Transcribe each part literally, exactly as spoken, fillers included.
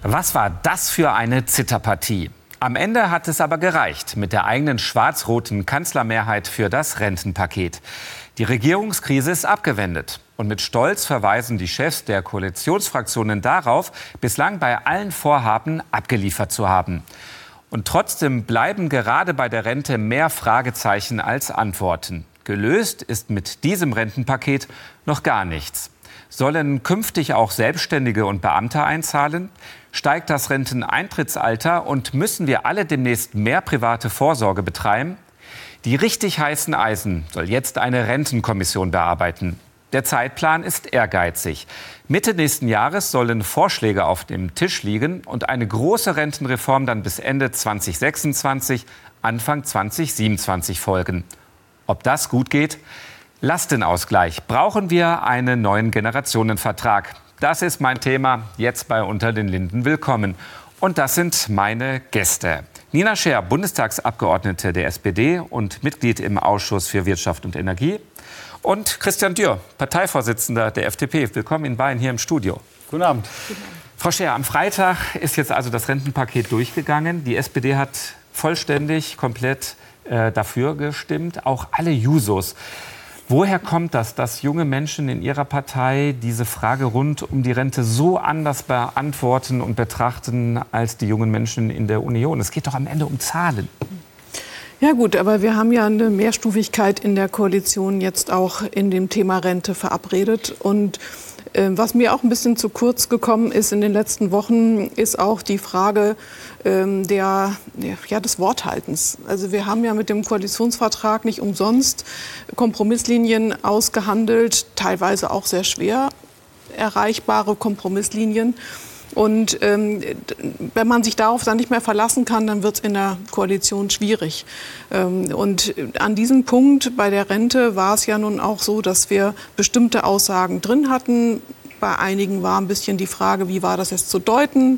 Was war das für eine Zitterpartie? Am Ende hat es aber gereicht mit der eigenen schwarz-roten Kanzlermehrheit für das Rentenpaket. Die Regierungskrise ist abgewendet. Und mit Stolz verweisen die Chefs der Koalitionsfraktionen darauf, bislang bei allen Vorhaben abgeliefert zu haben. Und trotzdem bleiben gerade bei der Rente mehr Fragezeichen als Antworten. Gelöst ist mit diesem Rentenpaket noch gar nichts. Sollen künftig auch Selbstständige und Beamte einzahlen? Steigt das Renteneintrittsalter und müssen wir alle demnächst mehr private Vorsorge betreiben? Die richtig heißen Eisen soll jetzt eine Rentenkommission bearbeiten. Der Zeitplan ist ehrgeizig. Mitte nächsten Jahres sollen Vorschläge auf dem Tisch liegen und eine große Rentenreform dann bis Ende zweitausendsechsundzwanzig, Anfang zweitausendsiebenundzwanzig folgen. Ob das gut geht? Lastenausgleich. Brauchen wir einen neuen Generationenvertrag? Das ist mein Thema jetzt bei Unter den Linden. Willkommen. Und das sind meine Gäste. Nina Scher, Bundestagsabgeordnete der S P D und Mitglied im Ausschuss für Wirtschaft und Energie. Und Christian Dürr, Parteivorsitzender der F D P. Willkommen Ihnen beiden hier im Studio. Guten Abend. Frau Scher, am Freitag ist jetzt also das Rentenpaket durchgegangen. Die S P D hat vollständig, komplett äh, dafür gestimmt, auch alle Jusos. Woher kommt das, dass junge Menschen in Ihrer Partei diese Frage rund um die Rente so anders beantworten und betrachten als die jungen Menschen in der Union? Es geht doch am Ende um Zahlen. Ja gut, aber wir haben ja eine Mehrstufigkeit in der Koalition jetzt auch in dem Thema Rente verabredet. Und äh, was mir auch ein bisschen zu kurz gekommen ist in den letzten Wochen, ist auch die Frage ähm, der, ja, des Worthaltens. Also wir haben ja mit dem Koalitionsvertrag nicht umsonst Kompromisslinien ausgehandelt, teilweise auch sehr schwer erreichbare Kompromisslinien. Und ähm, wenn man sich darauf dann nicht mehr verlassen kann, dann wird es in der Koalition schwierig. Ähm, und an diesem Punkt bei der Rente war es ja nun auch so, dass wir bestimmte Aussagen drin hatten. Bei einigen war ein bisschen die Frage, wie war das jetzt zu deuten?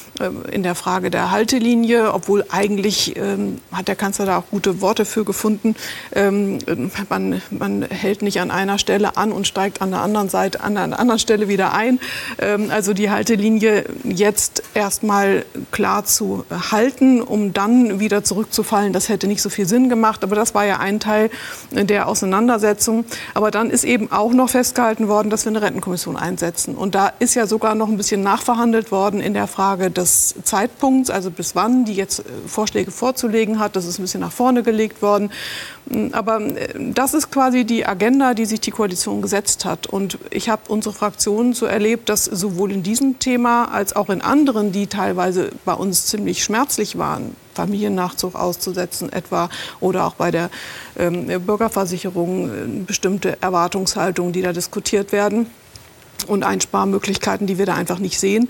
In der Frage der Haltelinie, obwohl eigentlich ähm, hat der Kanzler da auch gute Worte für gefunden. Ähm, man, man hält nicht an einer Stelle an und steigt an der anderen Seite, an einer anderen Stelle wieder ein. Ähm, also die Haltelinie jetzt erstmal klar zu halten, um dann wieder zurückzufallen, das hätte nicht so viel Sinn gemacht. Aber das war ja ein Teil der Auseinandersetzung. Aber dann ist eben auch noch festgehalten worden, dass wir eine Rentenkommission einsetzen. Und da ist ja sogar noch ein bisschen nachverhandelt worden in der Frage des des Zeitpunkts, also bis wann die jetzt Vorschläge vorzulegen hat. Das ist ein bisschen nach vorne gelegt worden. Aber das ist quasi die Agenda, die sich die Koalition gesetzt hat. Und ich habe unsere Fraktion so erlebt, dass sowohl in diesem Thema als auch in anderen, die teilweise bei uns ziemlich schmerzlich waren, Familiennachzug auszusetzen etwa oder auch bei der ähm, Bürgerversicherung äh, bestimmte Erwartungshaltungen, die da diskutiert werden. Und Einsparmöglichkeiten, die wir da einfach nicht sehen,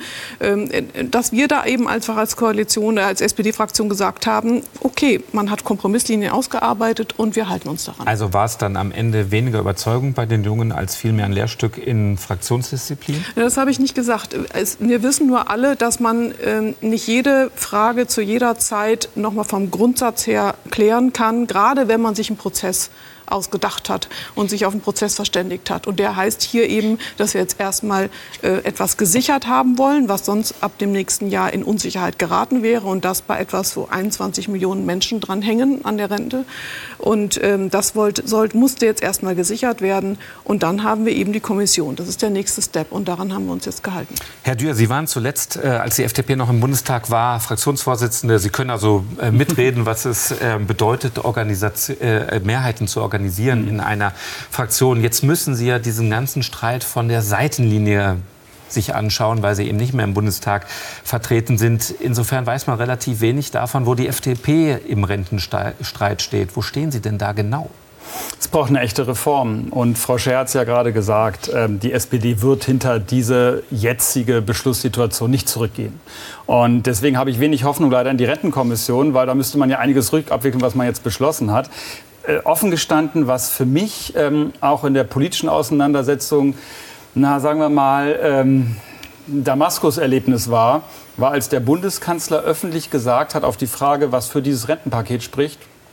dass wir da eben einfach als Koalition, als S P D-Fraktion gesagt haben, okay, man hat Kompromisslinien ausgearbeitet und wir halten uns daran. Also war es dann am Ende weniger Überzeugung bei den Jungen als vielmehr ein Lehrstück in Fraktionsdisziplin? Das habe ich nicht gesagt. Es, wir wissen nur alle, dass man ähm, nicht jede Frage zu jeder Zeit noch mal vom Grundsatz her klären kann, gerade wenn man sich einen Prozess ausgedacht hat und sich auf einen Prozess verständigt hat. Und der heißt hier eben, dass wir jetzt erstmal äh, etwas gesichert haben wollen, was sonst ab dem nächsten Jahr in Unsicherheit geraten wäre. Und das bei etwas, wo einundzwanzig Millionen Menschen dranhängen an der Rente. Und ähm, das wollte, sollte, musste jetzt erstmal gesichert werden. Und dann haben wir eben die Kommission. Das ist der nächste Step. Und daran haben wir uns jetzt gehalten. Herr Dürr, Sie waren zuletzt, äh, als die F D P noch im Bundestag war, Fraktionsvorsitzende. Sie können also äh, mitreden, was es äh, bedeutet, Organisation, äh, Mehrheiten zu organisieren. in einer Fraktion. Jetzt müssen Sie ja diesen ganzen Streit von der Seitenlinie sich anschauen, weil Sie eben nicht mehr im Bundestag vertreten sind. Insofern weiß man relativ wenig davon, wo die F D P im Rentenstreit steht. Wo stehen Sie denn da genau? Es braucht eine echte Reform. Und Frau Scher hat es ja gerade gesagt, die S P D wird hinter diese jetzige Beschlusssituation nicht zurückgehen. Und deswegen habe ich wenig Hoffnung leider in die Rentenkommission, weil da müsste man ja einiges rückabwickeln, was man jetzt beschlossen hat. Äh, offen gestanden, was für mich ähm, auch in der politischen Auseinandersetzung, na, sagen wir mal, ähm, Damaskus-Erlebnis war, war, als der Bundeskanzler öffentlich gesagt hat, auf die Frage, was für dieses Rentenpaket spricht,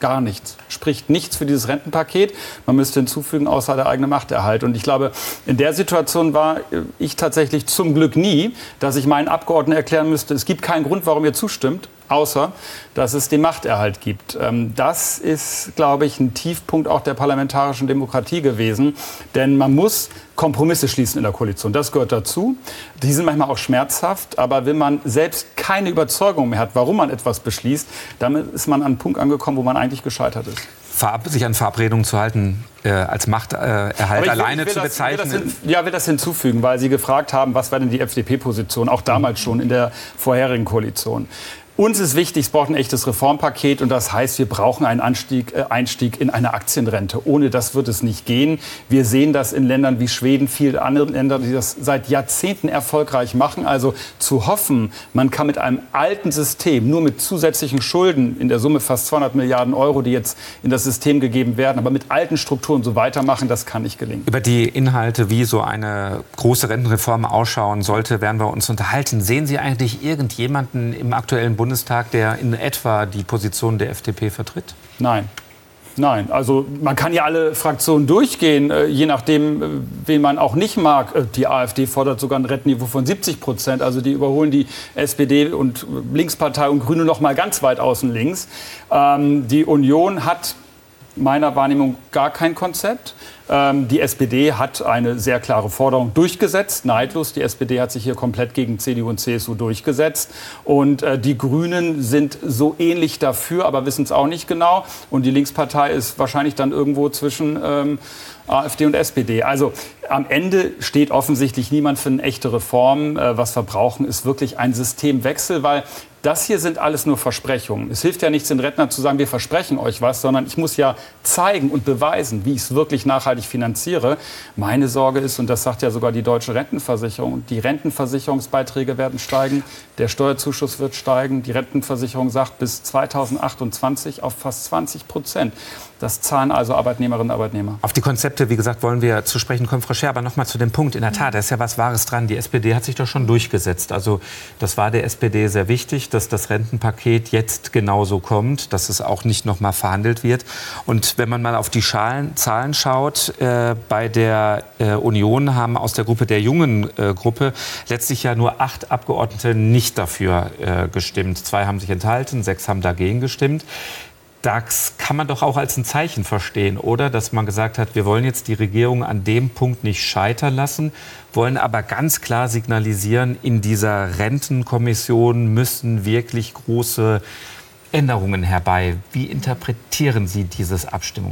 gar nichts. Spricht nichts für dieses Rentenpaket. Man müsste hinzufügen, außer der eigene Machterhalt. Und ich glaube, in der Situation war ich tatsächlich zum Glück nie, dass ich meinen Abgeordneten erklären müsste, es gibt keinen Grund, warum ihr zustimmt, außer dass es den Machterhalt gibt. Das ist, glaube ich, ein Tiefpunkt auch der parlamentarischen Demokratie gewesen. Denn man muss Kompromisse schließen in der Koalition. Das gehört dazu. Die sind manchmal auch schmerzhaft. Aber wenn man selbst keine Überzeugung mehr hat, warum man etwas beschließt, dann ist man an einen Punkt angekommen, wo man eigentlich gescheitert ist. Sich an Verabredungen zu halten, äh, als Machterhalt äh, alleine zu bezeichnen? Will das, will ja, will das hinzufügen, weil Sie gefragt haben, was war denn die F D P-Position, auch damals schon in der vorherigen Koalition. Uns ist wichtig, es braucht ein echtes Reformpaket und das heißt, wir brauchen einen Anstieg, äh, Einstieg in eine Aktienrente. Ohne das wird es nicht gehen. Wir sehen das in Ländern wie Schweden, vielen anderen Ländern, die das seit Jahrzehnten erfolgreich machen. Also zu hoffen, man kann mit einem alten System, nur mit zusätzlichen Schulden, in der Summe fast zweihundert Milliarden Euro, die jetzt in das System gegeben werden, aber mit alten Strukturen so weitermachen, das kann nicht gelingen. Über die Inhalte, wie so eine große Rentenreform ausschauen sollte, werden wir uns unterhalten. Sehen Sie eigentlich irgendjemanden im aktuellen Bundestag, der in etwa die Position der F D P vertritt? Nein. Nein, also man kann ja alle Fraktionen durchgehen, je nachdem, wen man auch nicht mag. Die AfD fordert sogar ein Rentenniveau von siebzig Prozent. Also die überholen die S P D und Linkspartei und Grüne noch mal ganz weit außen links. Ähm, die Union hat meiner Wahrnehmung gar kein Konzept. Ähm, die S P D hat eine sehr klare Forderung durchgesetzt, neidlos. Die S P D hat sich hier komplett gegen C D U und C S U durchgesetzt. Und äh, die Grünen sind so ähnlich dafür, aber wissen es auch nicht genau. Und die Linkspartei ist wahrscheinlich dann irgendwo zwischen ähm, AfD und S P D. Also am Ende steht offensichtlich niemand für eine echte Reform. Äh, was wir brauchen, ist wirklich ein Systemwechsel, weil das hier sind alles nur Versprechungen. Es hilft ja nichts, den Rentnern zu sagen, wir versprechen euch was, sondern ich muss ja zeigen und beweisen, wie ich es wirklich nachhaltig finanziere. Meine Sorge ist, und das sagt ja sogar die Deutsche Rentenversicherung, die Rentenversicherungsbeiträge werden steigen, der Steuerzuschuss wird steigen. Die Rentenversicherung sagt bis zweitausendachtundzwanzig auf fast zwanzig Prozent. Das zahlen also Arbeitnehmerinnen und Arbeitnehmer. Auf die Konzepte, wie gesagt, wollen wir zu sprechen kommen. Frau Scher, aber noch mal zu dem Punkt. In der Tat, da ist ja was Wahres dran. Die S P D hat sich doch schon durchgesetzt. Also das war der S P D sehr wichtig, dass das Rentenpaket jetzt genauso kommt, dass es auch nicht noch mal verhandelt wird. Und wenn man mal auf die Schalen, Zahlen schaut, äh, bei der äh, Union haben aus der Gruppe der jungen äh, Gruppe letztlich ja nur acht Abgeordnete nicht dafür äh, gestimmt. Zwei haben sich enthalten, sechs haben dagegen gestimmt. Das kann man doch auch als ein Zeichen verstehen, oder? Dass man gesagt hat, wir wollen jetzt die Regierung an dem Punkt nicht scheitern lassen, wollen aber ganz klar signalisieren, in dieser Rentenkommission müssen wirklich große Änderungen herbei. Wie interpretieren Sie dieses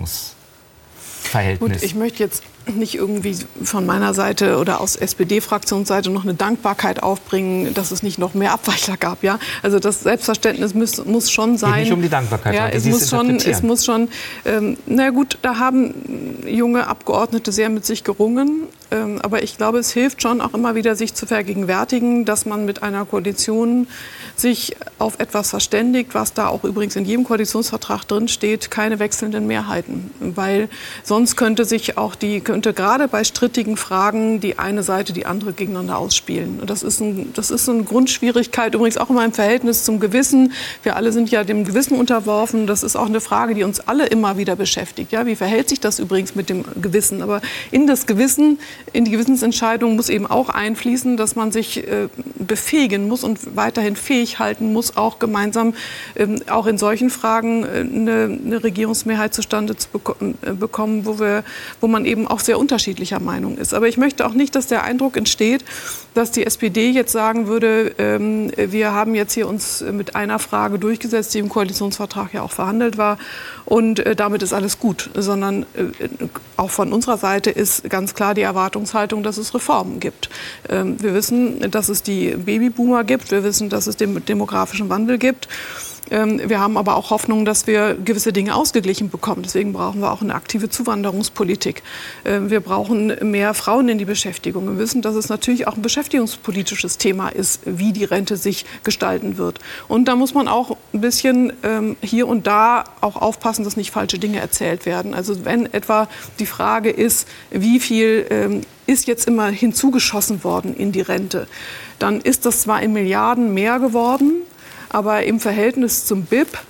Abstimmungsverhältnis? Gut, ich möchte jetzt nicht irgendwie von meiner Seite oder aus S P D-Fraktionsseite noch eine Dankbarkeit aufbringen, dass es nicht noch mehr Abweichler gab. Ja? Also das Selbstverständnis muss, muss schon sein. Geht nicht um die Dankbarkeit, ja, es, muss schon, es muss schon. Ähm, na gut, da haben junge Abgeordnete sehr mit sich gerungen. Ähm, aber ich glaube, es hilft schon auch immer wieder, sich zu vergegenwärtigen, dass man mit einer Koalition sich auf etwas verständigt, was da auch übrigens in jedem Koalitionsvertrag drin steht, keine wechselnden Mehrheiten. Weil sonst könnte sich auch die könnte gerade bei strittigen Fragen die eine Seite die andere gegeneinander ausspielen. Und das ist, ein, das ist eine Grundschwierigkeit, übrigens auch immer im Verhältnis zum Gewissen. Wir alle sind ja dem Gewissen unterworfen. Das ist auch eine Frage, die uns alle immer wieder beschäftigt. Ja, wie verhält sich das übrigens mit dem Gewissen? Aber in das Gewissen, in die Gewissensentscheidung muss eben auch einfließen, dass man sich äh, befähigen muss und weiterhin fähig halten muss, auch gemeinsam ähm, auch in solchen Fragen äh, eine, eine Regierungsmehrheit zustande zu beko- äh, bekommen, wo, wir, wo man eben auch sehr unterschiedlicher Meinung ist. Aber ich möchte auch nicht, dass der Eindruck entsteht, dass die S P D jetzt sagen würde, ähm, wir haben jetzt hier uns mit einer Frage durchgesetzt, die im Koalitionsvertrag ja auch verhandelt war und äh, damit ist alles gut. Sondern äh, auch von unserer Seite ist ganz klar die Erwartungshaltung, dass es Reformen gibt. Ähm, wir wissen, dass es die Babyboomer gibt, wir wissen, dass es den demografischen Wandel gibt. Wir haben aber auch Hoffnung, dass wir gewisse Dinge ausgeglichen bekommen. Deswegen brauchen wir auch eine aktive Zuwanderungspolitik. Wir brauchen mehr Frauen in die Beschäftigung. Wir wissen, dass es natürlich auch ein beschäftigungspolitisches Thema ist, wie die Rente sich gestalten wird. Und da muss man auch ein bisschen hier und da auch aufpassen, dass nicht falsche Dinge erzählt werden. Also wenn etwa die Frage ist, wie viel ist jetzt immer hinzugeschossen worden in die Rente, dann ist das zwar in Milliarden mehr geworden, aber im Verhältnis zum B I P,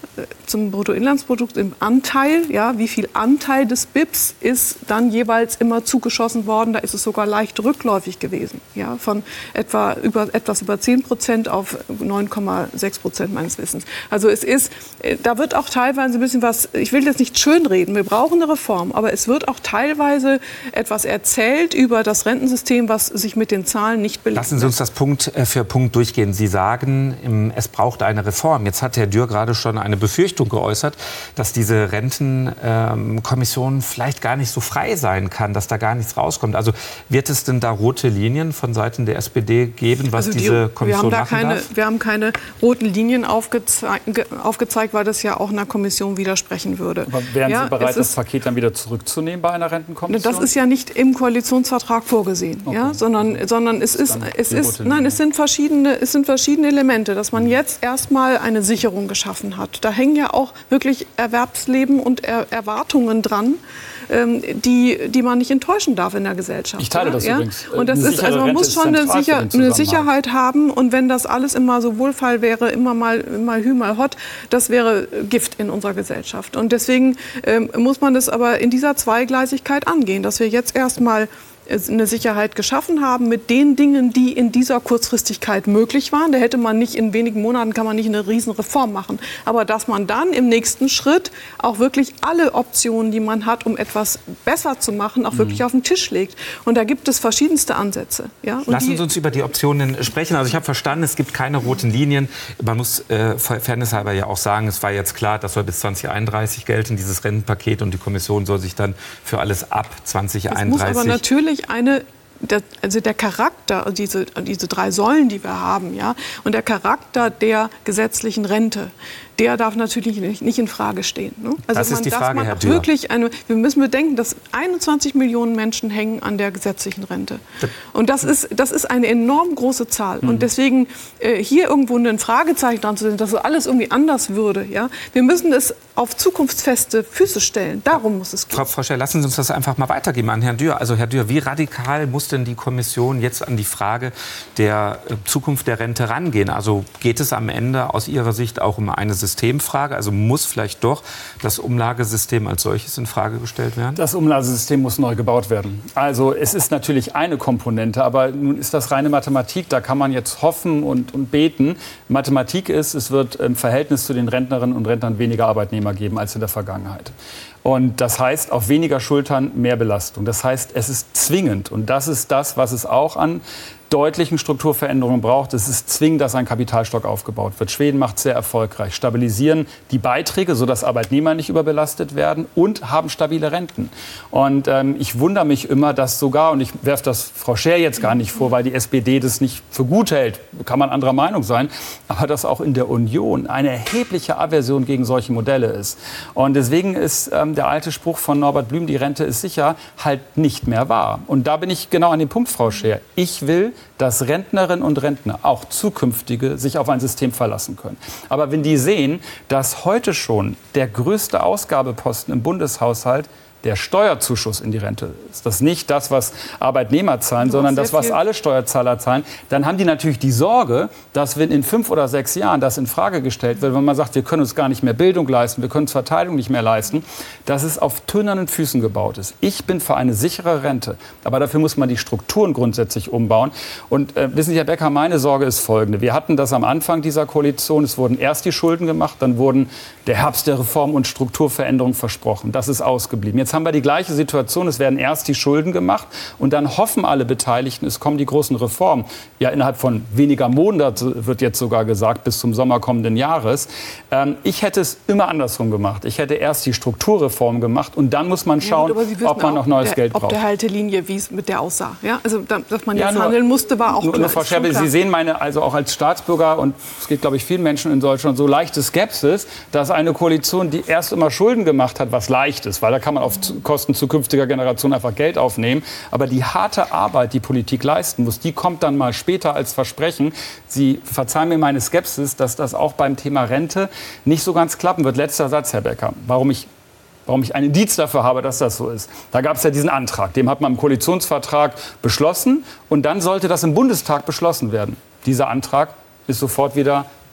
zum Bruttoinlandsprodukt im Anteil, ja, wie viel Anteil des B I Ps ist dann jeweils immer zugeschossen worden. Da ist es sogar leicht rückläufig gewesen, ja, von etwa über, etwas über zehn Prozent auf neun Komma sechs Prozent meines Wissens. Also es ist, da wird auch teilweise ein bisschen was, ich will jetzt nicht schönreden, wir brauchen eine Reform, aber es wird auch teilweise etwas erzählt über das Rentensystem, was sich mit den Zahlen nicht belegt. Lassen Sie uns das Punkt für Punkt durchgehen. Sie sagen, es braucht eine Reform. Jetzt hat Herr Dürr gerade schon eine Befürchtung geäußert, dass diese Rentenkommission vielleicht gar nicht so frei sein kann, dass da gar nichts rauskommt. Also wird es denn da rote Linien von Seiten der S P D geben, was also die, diese Kommission wir haben da machen keine, darf? Wir haben keine roten Linien aufgezeigt, aufgezeigt, weil das ja auch einer Kommission widersprechen würde. Aber wären ja, Sie bereit, ist, das Paket dann wieder zurückzunehmen bei einer Rentenkommission? Das ist ja nicht im Koalitionsvertrag vorgesehen, okay. ja, sondern, sondern es ist, es ist, nein, es sind verschiedene, es sind verschiedene Elemente, dass man jetzt erstmal eine Sicherung geschaffen hat. Da hängen ja auch wirklich Erwerbsleben und er Erwartungen dran, ähm, die, die man nicht enttäuschen darf in der Gesellschaft. Ich teile das ja? übrigens. Und das ist, also man muss schon eine, Sicher eine Sicherheit haben. Und wenn das alles immer so Wohlfall wäre, immer mal, mal hü, mal hot, das wäre Gift in unserer Gesellschaft. Und deswegen ähm, muss man das aber in dieser Zweigleisigkeit angehen, dass wir jetzt erstmal eine Sicherheit geschaffen haben mit den Dingen, die in dieser Kurzfristigkeit möglich waren. Da hätte man nicht, in wenigen Monaten kann man nicht eine Riesenreform machen. Aber dass man dann im nächsten Schritt auch wirklich alle Optionen, die man hat, um etwas besser zu machen, auch wirklich mhm. auf den Tisch legt. Und da gibt es verschiedenste Ansätze. Ja? Und Lassen Sie uns über die Optionen sprechen. Also ich habe verstanden, es gibt keine roten Linien. Man muss äh, fairnesshalber ja auch sagen, es war jetzt klar, das soll bis zwanzig einunddreißig gelten, dieses Rentenpaket. Und die Kommission soll sich dann für alles ab zwanzig einunddreißig... Es muss aber natürlich eine, der, also der Charakter, diese, diese drei Säulen, die wir haben, ja, und der Charakter der gesetzlichen Rente, der darf natürlich nicht, nicht in Frage stehen. Ne? Also das ist man, die Frage, man Herr Dürr. Wirklich eine, wir müssen bedenken, dass einundzwanzig Millionen Menschen hängen an der gesetzlichen Rente. Und das ist, das ist eine enorm große Zahl. Mhm. Und deswegen äh, hier irgendwo ein Fragezeichen dran zu setzen, dass alles irgendwie anders würde. Ja? Wir müssen es auf zukunftsfeste Füße stellen. Darum muss es gehen. Frau, Frau Scherr, lassen Sie uns das einfach mal weitergeben an Herrn Dürr. Also Herr Dürr, wie radikal muss denn die Kommission jetzt an die Frage der äh, Zukunft der Rente rangehen? Also geht es am Ende aus Ihrer Sicht auch um eine Systemfrage? Also muss vielleicht doch das Umlagesystem als solches in Frage gestellt werden? Das Umlagesystem muss neu gebaut werden. Also es ist natürlich eine Komponente, aber nun ist das reine Mathematik. Da kann man jetzt hoffen und, und beten. Mathematik ist, es wird im Verhältnis zu den Rentnerinnen und Rentnern weniger Arbeitnehmer geben als in der Vergangenheit. Und das heißt, auf weniger Schultern mehr Belastung. Das heißt, es ist zwingend. Und das ist das, was es auch an deutlichen Strukturveränderungen braucht. Es ist zwingend, dass ein Kapitalstock aufgebaut wird. Schweden macht es sehr erfolgreich. Stabilisieren die Beiträge, sodass Arbeitnehmer nicht überbelastet werden und haben stabile Renten. Und ähm, ich wundere mich immer, dass sogar, und ich werfe das Frau Scherr jetzt gar nicht vor, weil die S P D das nicht für gut hält, kann man anderer Meinung sein, aber dass auch in der Union eine erhebliche Aversion gegen solche Modelle ist. Und deswegen ist ähm, der alte Spruch von Norbert Blüm, die Rente ist sicher, halt nicht mehr wahr. Und da bin ich genau an dem Punkt, Frau Scherr. Ich will, dass Rentnerinnen und Rentner, auch zukünftige, sich auf ein System verlassen können. Aber wenn die sehen, dass heute schon der größte Ausgabeposten im Bundeshaushalt der Steuerzuschuss in die Rente ist, das ist nicht das, was Arbeitnehmer zahlen, sondern das, was alle Steuerzahler zahlen, dann haben die natürlich die Sorge, dass wenn in fünf oder sechs Jahren das in Frage gestellt wird, wenn man sagt, wir können uns gar nicht mehr Bildung leisten, wir können uns Verteidigung nicht mehr leisten, dass es auf tönernen Füßen gebaut ist. Ich bin für eine sichere Rente, aber dafür muss man die Strukturen grundsätzlich umbauen. Und äh, wissen Sie, Herr Becker, meine Sorge ist folgende. Wir hatten das am Anfang dieser Koalition, es wurden erst die Schulden gemacht, dann wurden der Herbst der Reform und Strukturveränderung versprochen. Das ist ausgeblieben. Jetzt haben wir die gleiche Situation. Es werden erst die Schulden gemacht und dann hoffen alle Beteiligten, es kommen die großen Reformen. Ja, innerhalb von weniger Monaten wird jetzt sogar gesagt, bis zum Sommer kommenden Jahres. Ähm, ich hätte es immer andersrum gemacht. Ich hätte erst die Strukturreform gemacht und dann muss man schauen, ja, ob man noch neues der, Geld braucht. Ob der Haltelinie, wie es mit der aussah. Ja, also, dass man jetzt ja, nur, handeln musste, war auch nur, klar. Nur, Frau Scherr, Sie sehen meine, also auch als Staatsbürger, und es geht, glaube ich, vielen Menschen in Deutschland, so leichte Skepsis, dass eine Koalition, die erst immer Schulden gemacht hat, was leicht ist, weil da kann man auf Kosten zukünftiger Generationen einfach Geld aufnehmen. Aber die harte Arbeit, die Politik leisten muss, die kommt dann mal später als Versprechen. Sie verzeihen mir meine Skepsis, dass das auch beim Thema Rente nicht so ganz klappen wird. Letzter Satz, Herr Becker. Warum ich Warum ich einen Indiz dafür habe, dass das so ist. Da gab es ja diesen Antrag, den hat man im Koalitionsvertrag beschlossen und dann sollte das im Bundestag beschlossen werden. Dieser Antrag ist sofort wieder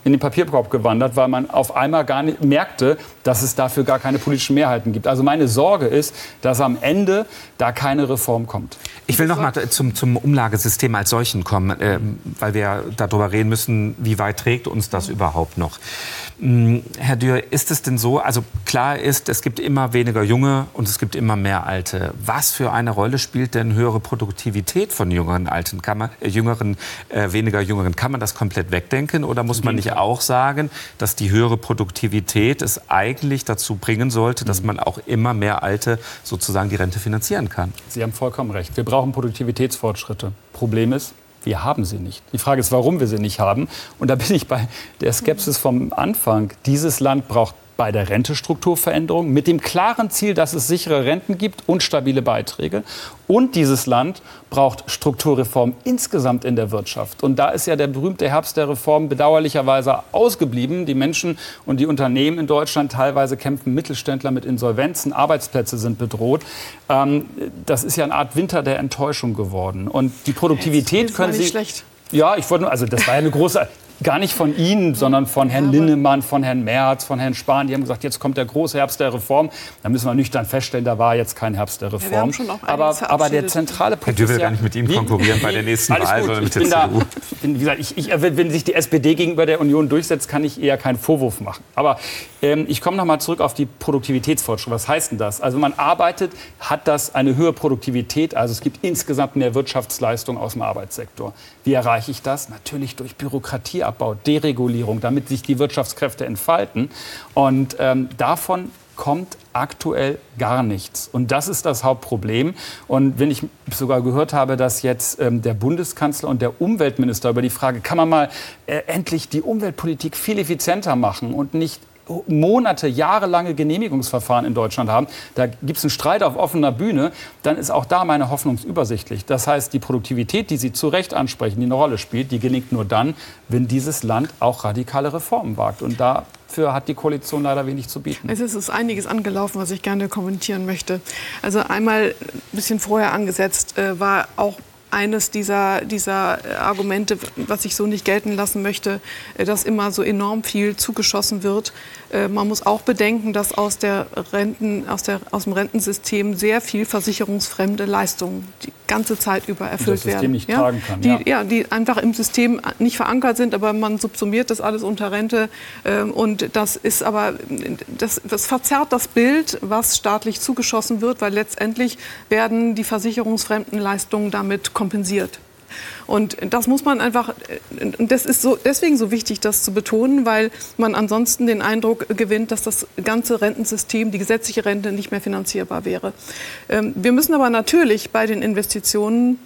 in den Papierkorb gewandert, weil man auf einmal gar nicht merkte, dass es dafür gar keine politischen Mehrheiten gibt. Also meine Sorge ist, dass am Ende da keine Reform kommt. Ich will noch mal zum, zum Umlagesystem als solchen kommen, äh, weil wir darüber reden müssen, wie weit trägt uns das überhaupt noch. Hm, Herr Dürr, ist es denn so, also klar ist, es gibt immer weniger Junge und es gibt immer mehr Alte. Was für eine Rolle spielt denn höhere Produktivität von jüngeren, alten, kann man, äh, jüngeren, äh, weniger Jüngeren? Kann man das komplett wegdenken oder muss man nicht auch sagen, dass die höhere Produktivität es eigentlich dazu bringen sollte, dass man auch immer mehr Alte sozusagen die Rente finanzieren kann? Sie haben vollkommen recht. Wir brauchen Produktivitätsfortschritte. Problem ist, wir haben sie nicht. Die Frage ist, warum wir sie nicht haben. Und da bin ich bei der Skepsis vom Anfang. Dieses Land braucht bei der Rente Strukturveränderung mit dem klaren Ziel, dass es sichere Renten gibt und stabile Beiträge. Und dieses Land braucht Strukturreform insgesamt in der Wirtschaft. Und da ist ja der berühmte Herbst der Reform bedauerlicherweise ausgeblieben. Die Menschen und die Unternehmen in Deutschland, teilweise kämpfen Mittelständler mit Insolvenzen, Arbeitsplätze sind bedroht. Ähm, das ist ja eine Art Winter der Enttäuschung geworden. Und die Produktivität können Sie... Schlecht. Ja, ich wollte nur, also das war ja eine große... Gar nicht von Ihnen, sondern von Herrn Linnemann, von Herrn Merz, von Herrn Spahn. Die haben gesagt, jetzt kommt der große Herbst der Reform. Da müssen wir nüchtern feststellen, da war jetzt kein Herbst der Reform. Ja, wir haben schon auch aber, aber der zentrale Punkt ist ja... Herr Dürr will gar nicht mit Ihnen konkurrieren bei der nächsten Wahl, sondern mit der C D U. Bin, wie gesagt, ich, ich, wenn sich die S P D gegenüber der Union durchsetzt, kann ich eher keinen Vorwurf machen. Aber ähm, ich komme noch mal zurück auf die Produktivitätsfortschritte. Was heißt denn das? Also wenn man arbeitet, hat das eine höhere Produktivität. Also es gibt insgesamt mehr Wirtschaftsleistung aus dem Arbeitssektor. Wie erreiche ich das? Natürlich durch Bürokratieabbau, Deregulierung, damit sich die Wirtschaftskräfte entfalten. Und ähm, davon kommt aktuell gar nichts. Und das ist das Hauptproblem. Und wenn ich sogar gehört habe, dass jetzt ähm, der Bundeskanzler und der Umweltminister über die Frage, kann man mal äh, endlich die Umweltpolitik viel effizienter machen und nicht Monate, jahrelange Genehmigungsverfahren in Deutschland haben, da gibt es einen Streit auf offener Bühne, dann ist auch da meine Hoffnung übersichtlich. Das heißt, die Produktivität, die Sie zu Recht ansprechen, die eine Rolle spielt, die gelingt nur dann, wenn dieses Land auch radikale Reformen wagt. Und dafür hat die Koalition leider wenig zu bieten. Es ist einiges angelaufen, was ich gerne kommentieren möchte. Also einmal ein bisschen vorher angesetzt äh, war auch eines dieser, dieser Argumente, was ich so nicht gelten lassen möchte, dass immer so enorm viel zugeschossen wird. Man muss auch bedenken, dass aus, der Renten, aus, der, aus dem Rentensystem sehr viel versicherungsfremde Leistungen die ganze Zeit über erfüllt werden. Das System nicht tragen kann. Die, ja. Ja, die einfach im System nicht verankert sind, aber man subsumiert das alles unter Rente. Und das ist aber, das, das verzerrt das Bild, was staatlich zugeschossen wird, weil letztendlich werden die versicherungsfremden Leistungen damit kompensiert. Und das muss man einfach, und das ist so, deswegen so wichtig, das zu betonen, weil man ansonsten den Eindruck gewinnt, dass das ganze Rentensystem, die gesetzliche Rente nicht mehr finanzierbar wäre. Wir müssen aber natürlich bei den Investitionen,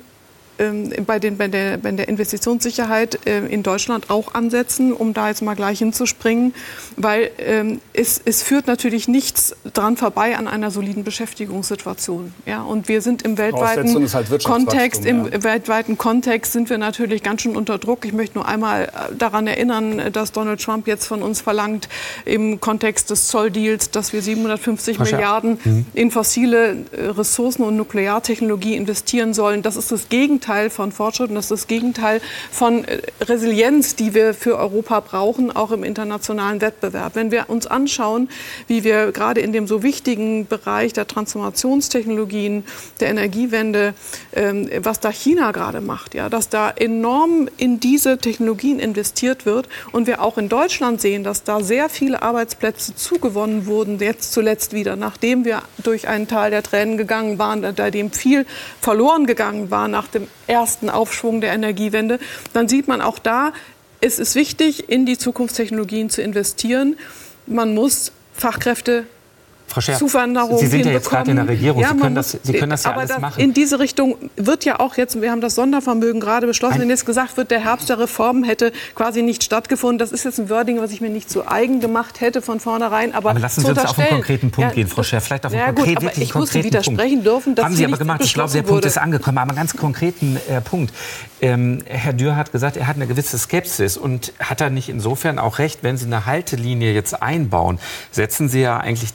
bei, den, bei, der, bei der Investitionssicherheit in Deutschland auch ansetzen, um da jetzt mal gleich hinzuspringen, weil ähm, es, es führt natürlich nichts dran vorbei an einer soliden Beschäftigungssituation. Ja? Und wir sind im weltweiten halt Kontext, im ja. weltweiten Kontext sind wir natürlich ganz schön unter Druck. Ich möchte nur einmal daran erinnern, dass Donald Trump jetzt von uns verlangt, im Kontext des Zolldeals, dass wir siebenhundertfünfzig Verschein. Milliarden mhm. in fossile Ressourcen und Nukleartechnologie investieren sollen. Das ist das Gegenteil von Fortschritt und das ist das Gegenteil von Resilienz, die wir für Europa brauchen, auch im internationalen Wettbewerb. Wenn wir uns anschauen, wie wir gerade in dem so wichtigen Bereich der Transformationstechnologien, der Energiewende, ähm, was da China gerade macht, ja, dass da enorm in diese Technologien investiert wird und wir auch in Deutschland sehen, dass da sehr viele Arbeitsplätze zugewonnen wurden, jetzt zuletzt wieder, nachdem wir durch einen Tal der Tränen gegangen waren, bei dem viel verloren gegangen war nach dem ersten Aufschwung der Energiewende, dann sieht man auch da, es ist wichtig, in die Zukunftstechnologien zu investieren. Man muss Fachkräfte Frau Scher, Zuwanderung Sie sind ja jetzt gerade in der Regierung. Ja, Sie können muss, das, Sie können das ja aber alles das, machen. In diese Richtung wird ja auch jetzt, wir haben das Sondervermögen gerade beschlossen, ein wenn jetzt gesagt wird, der Herbst der Reformen hätte quasi nicht stattgefunden. Das ist jetzt ein Wording, was ich mir nicht so eigen gemacht hätte von vornherein. Aber, aber lassen Sie uns auf einen konkreten Punkt ja, gehen, Frau Scher. Vielleicht auf einen ja, konkreten, gut, aber ich konkreten musste widersprechen Punkt. dürfen, dass haben Sie aber gemacht. Ich glaube, der Punkt wurde. ist angekommen. Aber einen ganz konkreten äh, Punkt. Ähm, Herr Dürr hat gesagt, er hat eine gewisse Skepsis. Und hat er nicht insofern auch recht, wenn Sie eine Haltelinie jetzt einbauen, setzen Sie ja eigentlich den nachhaltigen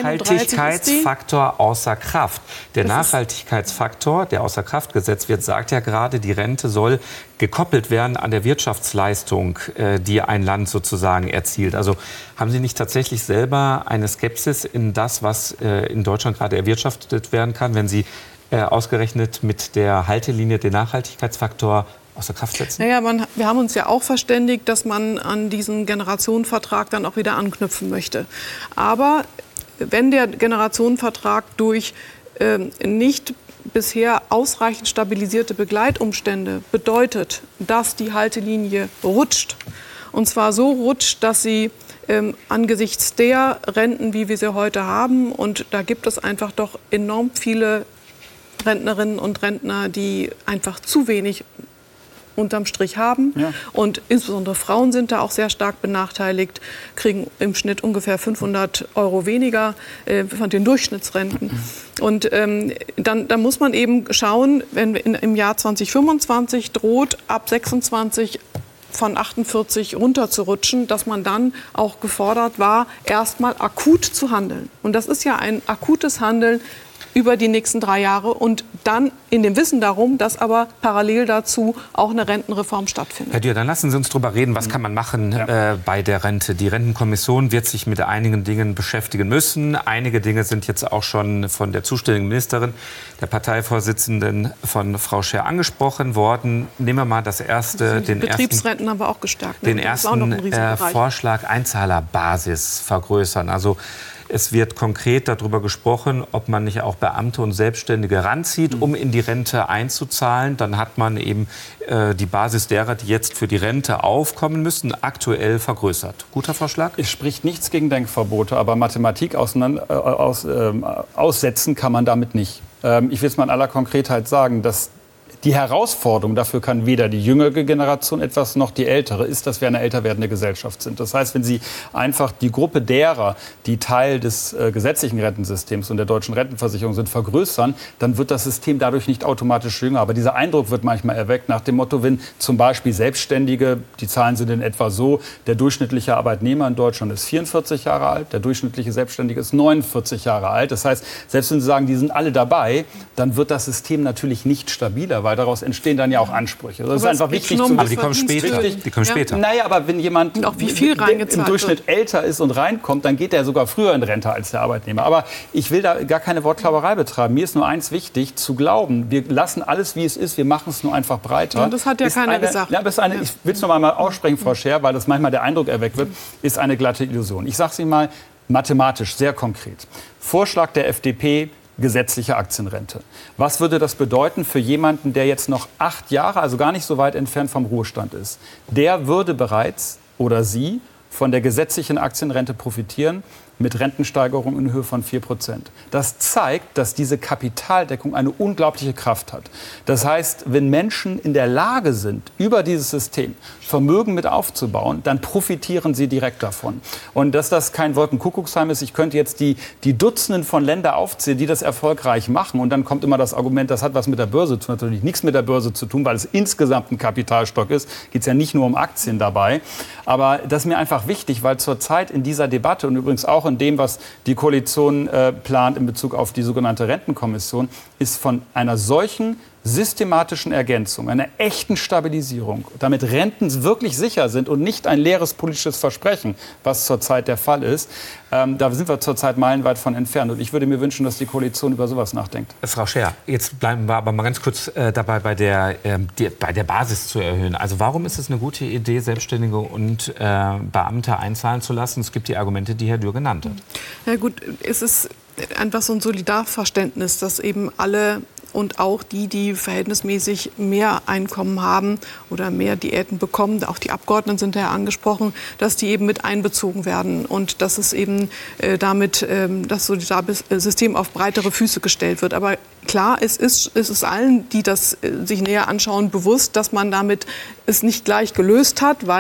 Nachhaltigkeitsfaktor außer Kraft. Der Nachhaltigkeitsfaktor, der außer Kraft gesetzt wird, sagt ja gerade, die Rente soll gekoppelt werden an der Wirtschaftsleistung, die ein Land sozusagen erzielt. Also haben Sie nicht tatsächlich selber eine Skepsis in das, was in Deutschland gerade erwirtschaftet werden kann, wenn Sie ausgerechnet mit der Haltelinie den Nachhaltigkeitsfaktor außer Kraft setzen? Naja, man, wir haben uns ja auch verständigt, dass man an diesen Generationenvertrag dann auch wieder anknüpfen möchte. Aber wenn der Generationenvertrag durch äh, nicht bisher ausreichend stabilisierte Begleitumstände bedeutet, dass die Haltelinie rutscht, und zwar so rutscht, dass sie ähm, angesichts der Renten, wie wir sie heute haben, und da gibt es einfach doch enorm viele Rentnerinnen und Rentner, die einfach zu wenig unterm Strich haben. Ja. Und insbesondere Frauen sind da auch sehr stark benachteiligt, kriegen im Schnitt ungefähr fünfhundert Euro weniger äh, von den Durchschnittsrenten. Und ähm, dann, dann muss man eben schauen, wenn in, im Jahr zwanzig fünfundzwanzig droht, ab sechsundzwanzig von achtundvierzig runterzurutschen, dass man dann auch gefordert war, erstmal akut zu handeln. Und das ist ja ein akutes Handeln über die nächsten drei Jahre und dann in dem Wissen darum, dass aber parallel dazu auch eine Rentenreform stattfindet. Herr Dürr, dann lassen Sie uns drüber reden, was kann man machen ja. äh, bei der Rente. Die Rentenkommission wird sich mit einigen Dingen beschäftigen müssen. Einige Dinge sind jetzt auch schon von der zuständigen Ministerin, der Parteivorsitzenden von Frau Scher angesprochen worden. Nehmen wir mal das erste, den Betriebsrenten ersten, haben wir auch gestärkt. Ne? Den ersten äh, Vorschlag, Einzahlerbasis vergrößern. Also es wird konkret darüber gesprochen, ob man nicht auch Beamte und Selbstständige ranzieht, um in die Rente einzuzahlen. Dann hat man eben äh, die Basis derer, die jetzt für die Rente aufkommen müssen, aktuell vergrößert. Guter Vorschlag? Es spricht nichts gegen Denkverbote, aber Mathematik auseinander, äh, aus, äh, aussetzen kann man damit nicht. Ähm, ich will es mal in aller Konkretheit sagen, dass die Herausforderung, dafür kann weder die jüngere Generation etwas noch die ältere, ist, dass wir eine älter werdende Gesellschaft sind. Das heißt, wenn Sie einfach die Gruppe derer, die Teil des äh, gesetzlichen Rentensystems und der deutschen Rentenversicherung sind, vergrößern, dann wird das System dadurch nicht automatisch jünger. Aber dieser Eindruck wird manchmal erweckt nach dem Motto, wenn zum Beispiel Selbstständige, die Zahlen sind in etwa so, der durchschnittliche Arbeitnehmer in Deutschland ist vierundvierzig Jahre alt, der durchschnittliche Selbstständige ist neunundvierzig Jahre alt. Das heißt, selbst wenn Sie sagen, die sind alle dabei, dann wird das System natürlich nicht stabiler, weil daraus entstehen dann ja auch Ansprüche. Das aber ist einfach wichtig zu wissen. Aber die kommen später. Die kommen später. Ja. Naja, aber wenn jemand auch wie viel im Durchschnitt wird. älter ist und reinkommt, dann geht er sogar früher in Rente als der Arbeitnehmer. Aber ich will da gar keine Wortklauberei betreiben. Mir ist nur eins wichtig, zu glauben, wir lassen alles, wie es ist, wir machen es nur einfach breiter. Ja, das hat ja ist keiner eine, gesagt. Ja, das ist eine, ich will es noch mal aussprechen, Frau Scher, weil das manchmal der Eindruck erweckt wird, ist eine glatte Illusion. Ich sage es Ihnen mal mathematisch, sehr konkret. Vorschlag der F D P, gesetzliche Aktienrente. Was würde das bedeuten für jemanden, der jetzt noch acht Jahre, also gar nicht so weit entfernt vom Ruhestand ist? Der würde bereits oder sie von der gesetzlichen Aktienrente profitieren mit Rentensteigerung in Höhe von vier Prozent. Das zeigt, dass diese Kapitaldeckung eine unglaubliche Kraft hat. Das heißt, wenn Menschen in der Lage sind, über dieses System Vermögen mit aufzubauen, dann profitieren sie direkt davon. Und dass das kein Wolkenkuckucksheim ist, ich könnte jetzt die, die Dutzenden von Ländern aufzählen, die das erfolgreich machen. Und dann kommt immer das Argument, das hat was mit der Börse zu tun. Natürlich nichts mit der Börse zu tun, weil es insgesamt ein Kapitalstock ist. Geht es ja nicht nur um Aktien dabei. Aber das ist mir einfach wichtig, weil zurzeit in dieser Debatte und übrigens auch in dem, was die Koalition äh, plant in Bezug auf die sogenannte Rentenkommission, ist von einer solchen systematischen Ergänzung, einer echten Stabilisierung, damit Renten wirklich sicher sind und nicht ein leeres politisches Versprechen, was zurzeit der Fall ist. Ähm, da sind wir zurzeit meilenweit von entfernt. Und ich würde mir wünschen, dass die Koalition über sowas nachdenkt. Frau Scher, jetzt bleiben wir aber mal ganz kurz äh, dabei, bei der, äh, die, bei der Basis zu erhöhen. Also warum ist es eine gute Idee, Selbstständige und äh, Beamte einzahlen zu lassen? Es gibt die Argumente, die Herr Dürr genannt hat. Ja gut, es ist einfach so ein Solidarverständnis, dass eben alle und auch die, die verhältnismäßig mehr Einkommen haben oder mehr Diäten bekommen, auch die Abgeordneten sind ja angesprochen, dass die eben mit einbezogen werden und dass es eben äh, damit ähm, das Solidarsystem auf breitere Füße gestellt wird. Aber klar, es ist, es ist allen, die das äh, sich näher anschauen, bewusst, dass man damit es nicht gleich gelöst hat, weil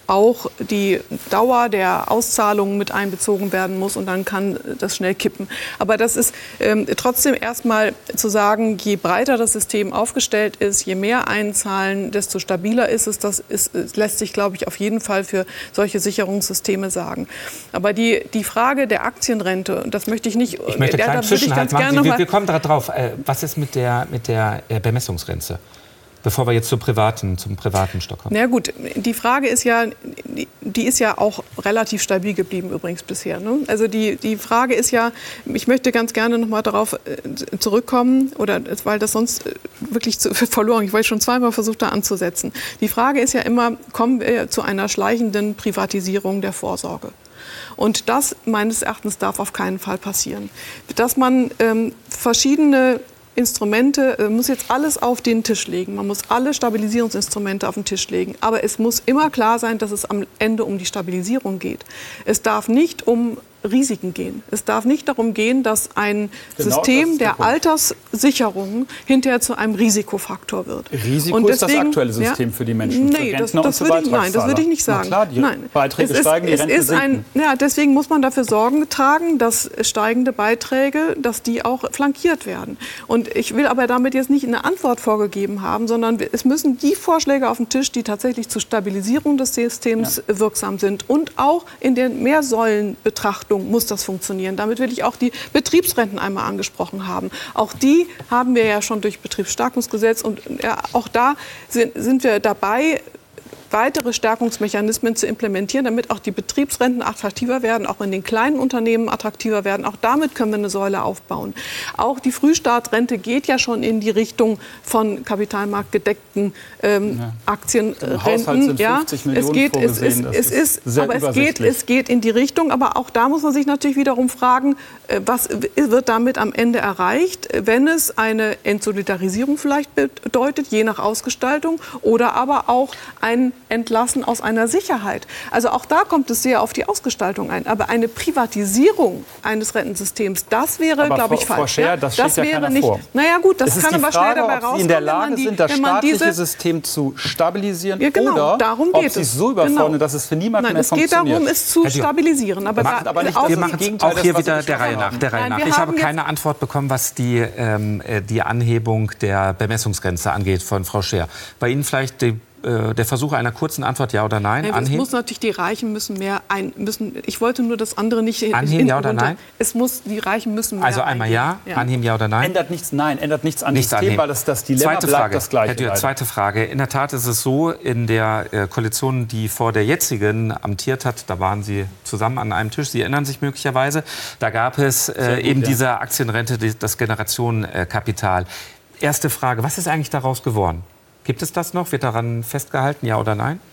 auch die Dauer der Auszahlungen mit einbezogen werden muss und dann kann das schnell kippen. Aber das ist ähm, trotzdem erstmal zu sagen, je breiter das System aufgestellt ist, je mehr einzahlen, desto stabiler ist es. Das ist, lässt sich, glaube ich, auf jeden Fall für solche Sicherungssysteme sagen. Aber die, die Frage der Aktienrente, das möchte ich nicht... Ich möchte der, einen kleinen Zwischenhalt machen. Sie, wir, wir kommen darauf. Äh, was ist mit der, mit der äh, Bemessungsgrenze? Bevor wir jetzt zur privaten, zum privaten Stock kommen. Na gut, die Frage ist ja, die ist ja auch relativ stabil geblieben übrigens bisher. Ne? Also die, die Frage ist ja, ich möchte ganz gerne noch mal darauf zurückkommen, oder weil das sonst wirklich zu, verloren, ich habe schon zweimal versucht, da anzusetzen. Die Frage ist ja immer, kommen wir zu einer schleichenden Privatisierung der Vorsorge? Und das meines Erachtens darf auf keinen Fall passieren. Dass man ähm, verschiedene Instrumente, man muss jetzt alles auf den Tisch legen. Man muss alle Stabilisierungsinstrumente auf den Tisch legen. Aber es muss immer klar sein, dass es am Ende um die Stabilisierung geht. Es darf nicht um Risiken gehen. Es darf nicht darum gehen, dass ein genau System der, der Alterssicherung hinterher zu einem Risikofaktor wird. Risiko und deswegen, ist das aktuelle System ja, für die Menschen, nee, für das, das würde ich, nein, das würde ich nicht sagen. Na klar, die nein. Beiträge es steigen, ist, die Renten es ist sinken. Ein, ja, deswegen muss man dafür Sorgen tragen, dass steigende Beiträge, dass die auch flankiert werden. Und ich will aber damit jetzt nicht eine Antwort vorgegeben haben, sondern es müssen die Vorschläge auf den Tisch, die tatsächlich zur Stabilisierung des Systems ja. wirksam sind. Und auch in der Mehrsäulenbetrachtung muss das funktionieren. Damit will ich auch die Betriebsrenten einmal angesprochen haben. Auch die haben wir ja schon durch Betriebsstärkungsgesetz und ja, auch da sind, sind wir dabei, weitere Stärkungsmechanismen zu implementieren, damit auch die Betriebsrenten attraktiver werden, auch in den kleinen Unternehmen attraktiver werden. Auch damit können wir eine Säule aufbauen. Auch die Frühstartrente geht ja schon in die Richtung von kapitalmarktgedeckten ähm, ja. Aktienrenten. Ja, es geht, es ist, es ist, ist aber es geht, es geht in die Richtung. Aber auch da muss man sich natürlich wiederum fragen, was wird damit am Ende erreicht, wenn es eine Entsolidarisierung vielleicht bedeutet, je nach Ausgestaltung, oder aber auch ein Entlassen aus einer Sicherheit. Also auch da kommt es sehr auf die Ausgestaltung ein. Aber eine Privatisierung eines Rentensystems, das wäre, glaube ich, Frau, falsch. Frau Scher, das, das steht ja wäre keiner nicht. Vor. Naja gut, das es kann aber Frage, schnell dabei ob rauskommen, Sie in der Lage wenn man die, sind, das wenn man staatliche diese System zu stabilisieren, ja, genau, oder darum ob geht Sie es. so überfordern, genau. dass es für niemanden Nein, mehr es geht funktioniert. darum, es zu stabilisieren. Aber, Macht, aber nicht, auch, wir machen es auch hier wieder der Reihe nach. Der Reihe Nein, nach. Ich habe keine Antwort bekommen, was die, ähm, die Anhebung der Bemessungsgrenze angeht von Frau Scher. Bei Ihnen vielleicht die der Versuch einer kurzen Antwort, ja oder nein, nein anheben? Es muss natürlich, die Reichen müssen mehr ein, müssen, ich wollte nur das andere nicht... Anheben, ja oder runter. Nein? Es muss, die Reichen müssen mehr Also einmal ja, ja, anheben, ja oder nein? Ändert nichts, nein, ändert nichts an nichts dem System, anheben. weil das, das Dilemma zweite bleibt Frage. das Gleiche. Herr Dürr, zweite Frage. In der Tat ist es so, in der äh, Koalition, die vor der jetzigen amtiert hat, da waren Sie zusammen an einem Tisch, Sie erinnern sich möglicherweise, da gab es äh, gut, eben ja. diese Aktienrente, das Generationenkapital. Erste Frage, was ist eigentlich daraus geworden? Gibt es das noch? Wird daran festgehalten, ja oder nein?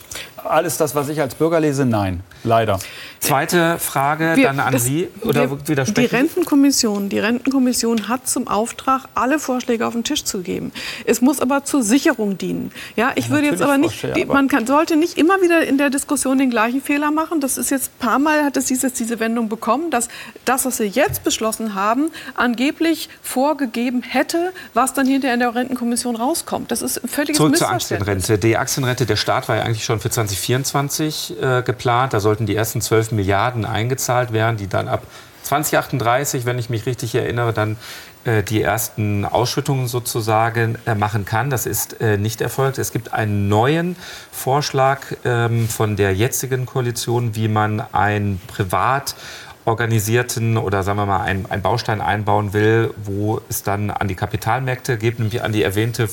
Alles das, was ich als Bürger lese, nein. Leider. Zweite Frage wir, dann an das, Sie. Oder wir, widersprechen? Die Rentenkommission, die Rentenkommission hat zum Auftrag, alle Vorschläge auf den Tisch zu geben. Es muss aber zur Sicherung dienen. Ja, ich ja, würde jetzt aber nicht, die, man kann, sollte nicht immer wieder in der Diskussion den gleichen Fehler machen. Das ist jetzt ein paar Mal hat es dieses, diese Wendung bekommen, dass das, was wir jetzt beschlossen haben, angeblich vorgegeben hätte, was dann hinterher in der Rentenkommission rauskommt. Das ist ein völliges Zurück zur Missverständnis. Aktienrente. Die Aktienrente, der Start war ja eigentlich schon für zwanzig vierundzwanzig äh, geplant. Da sollten die ersten zwölf Milliarden eingezahlt werden, die dann ab zwanzig achtunddreißig, wenn ich mich richtig erinnere, dann äh, die ersten Ausschüttungen sozusagen äh, machen kann. Das ist äh, nicht erfolgt. Es gibt einen neuen Vorschlag ähm, von der jetzigen Koalition, wie man ein privat organisierten oder sagen wir mal einen, einen Baustein einbauen will, wo es dann an die Kapitalmärkte geht, nämlich an die erwähnte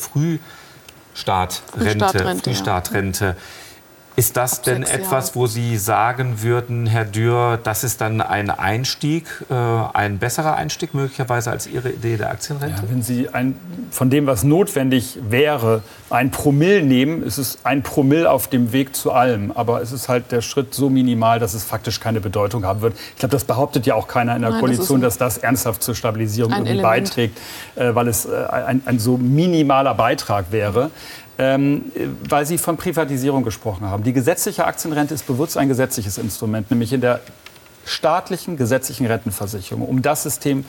Frühstartrente. Frühstartrente, Frühstartrente. Ja. Ist das Ab denn etwas, Jahre. Wo Sie sagen würden, Herr Dürr, das ist dann ein Einstieg, äh, ein besserer Einstieg möglicherweise als Ihre Idee der Aktienrente? Ja, wenn Sie ein, von dem, was notwendig wäre, ein Promille nehmen, ist es ein Promille auf dem Weg zu allem. Aber es ist halt der Schritt so minimal, dass es faktisch keine Bedeutung haben wird. Ich glaube, das behauptet ja auch keiner in der Nein, Koalition, das dass das ernsthaft zur Stabilisierung irgendwie beiträgt, äh, weil es äh, ein, ein so minimaler Beitrag wäre. Ähm, weil Sie von Privatisierung gesprochen haben. Die gesetzliche Aktienrente ist bewusst ein gesetzliches Instrument, nämlich in der staatlichen gesetzlichen Rentenversicherung, um das System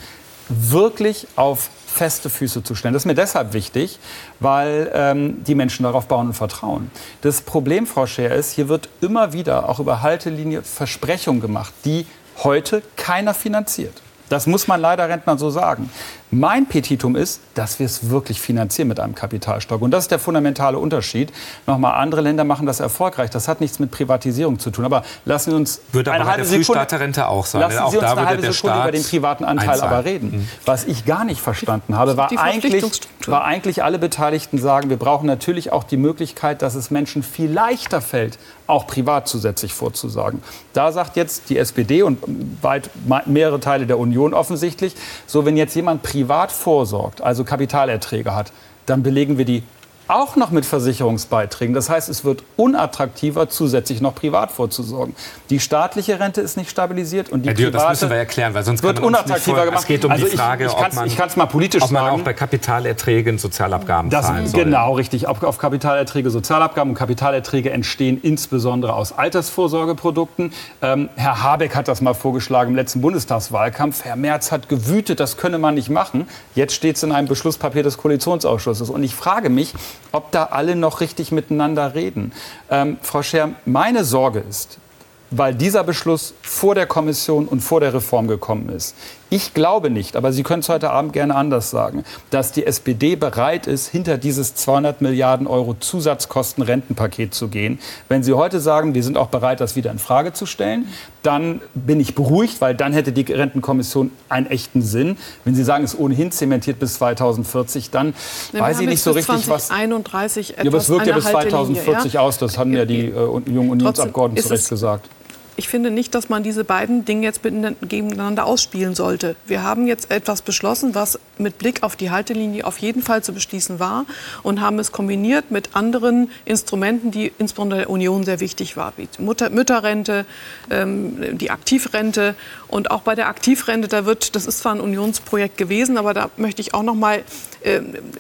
wirklich auf feste Füße zu stellen. Das ist mir deshalb wichtig, weil ähm, die Menschen darauf bauen und vertrauen. Das Problem, Frau Scher, ist, hier wird immer wieder auch über Haltelinie Versprechungen gemacht, die heute keiner finanziert. Das muss man leider Rentnern so sagen. Mein Petitum ist, dass wir es wirklich finanzieren mit einem Kapitalstock. Und das ist der fundamentale Unterschied. Nochmal, andere Länder machen das erfolgreich. Das hat nichts mit Privatisierung zu tun. Aber lassen Sie uns Würde eine aber halbe bei der Sekunde, Frühstarterrente auch sein. lassen Auch Sie uns da eine halbe der Sekunde Staat über den privaten Anteil einzahlen. aber reden. Mhm. Was ich gar nicht verstanden habe, war eigentlich, war eigentlich alle Beteiligten sagen, wir brauchen natürlich auch die Möglichkeit, dass es Menschen viel leichter fällt, auch privat zusätzlich vorzusorgen. Da sagt jetzt die S P D und weit mehrere Teile der Union offensichtlich, so wenn jetzt jemand privat vorsorgt, also Kapitalerträge hat, dann belegen wir die auch noch mit Versicherungsbeiträgen. Das heißt, es wird unattraktiver, zusätzlich noch privat vorzusorgen. Die staatliche Rente ist nicht stabilisiert und die Herr Dürr, private das müssen wir erklären, weil sonst wird kann man uns unattraktiver nicht gemacht. Es geht um also die Frage, ich, ich ob man, ich kann's mal politisch ob man sagen. auch bei Kapitalerträgen Sozialabgaben Das, zahlen soll. Genau, richtig. Auf, auf Kapitalerträge, Sozialabgaben. Und Kapitalerträge entstehen insbesondere aus Altersvorsorgeprodukten. Ähm, Herr Habeck hat das mal vorgeschlagen im letzten Bundestagswahlkampf. Herr Merz hat gewütet, das könne man nicht machen. Jetzt steht es in einem Beschlusspapier des Koalitionsausschusses. Und ich frage mich, ob da alle noch richtig miteinander reden. Ähm, Frau Scher, meine Sorge ist, weil dieser Beschluss vor der Kommission und vor der Reform gekommen ist. Ich glaube nicht, aber Sie können es heute Abend gerne anders sagen, dass die S P D bereit ist, hinter dieses zweihundert Milliarden Euro Zusatzkosten-Rentenpaket zu gehen. Wenn Sie heute sagen, wir sind auch bereit, das wieder in Frage zu stellen, dann bin ich beruhigt, weil dann hätte die Rentenkommission einen echten Sinn. Wenn Sie sagen, es ist ohnehin zementiert bis zweitausendvierzig, dann ja, weiß ich nicht so richtig, was... einunddreißig etwas ja, aber es wirkt ja bis zweitausendvierzig ja? aus, das haben ja die äh, jungen Unionsabgeordneten zu Recht gesagt. Ich finde nicht, dass man diese beiden Dinge jetzt gegeneinander ausspielen sollte. Wir haben jetzt etwas beschlossen, was mit Blick auf die Haltelinie auf jeden Fall zu beschließen war und haben es kombiniert mit anderen Instrumenten, die insbesondere der Union sehr wichtig waren, wie die Mutter, Mütterrente, ähm, die Aktivrente. Und auch bei der Aktivrente, da wird, das ist zwar ein Unionsprojekt gewesen, aber da möchte ich auch noch mal äh,